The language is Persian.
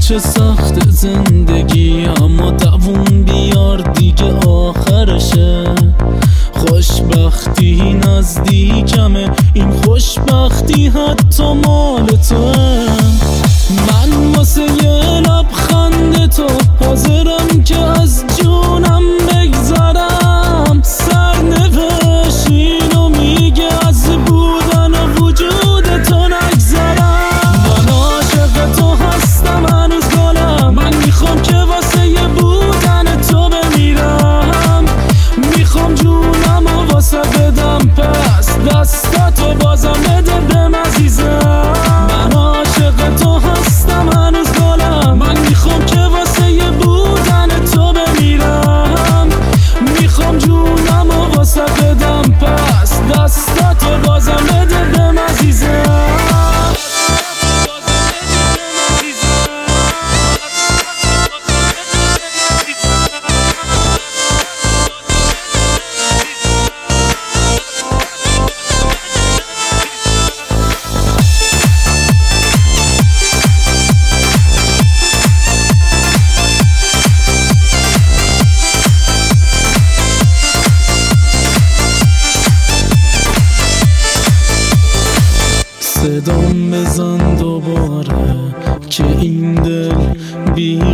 چه سخت زندگی، اما دووم بیار دیگه آخرشه. خوشبختی نزدیکمه، این خوشبختی حتی مال توه. من واسه یه لبخند تو حاضرم که از جونم بگذرم. سرنوشت اینو میگه از بودن و وجود تو نگذرم. من عاشق تو هستم هنوز گلم، من میخوام که واسه یه بودن تو بمیرم. میخوام جونم و واسه بدم، پس دستاتو بازم بده بهم عزیزم. من عاشق تو هستم هنوز گلم، من میخوام که واسه یه بودن تو بمیرم. میخوام جونم و واسه بدم، پس دستاتو بازم بده بهم عزیزم. صدام بزن دوباره که این دل بی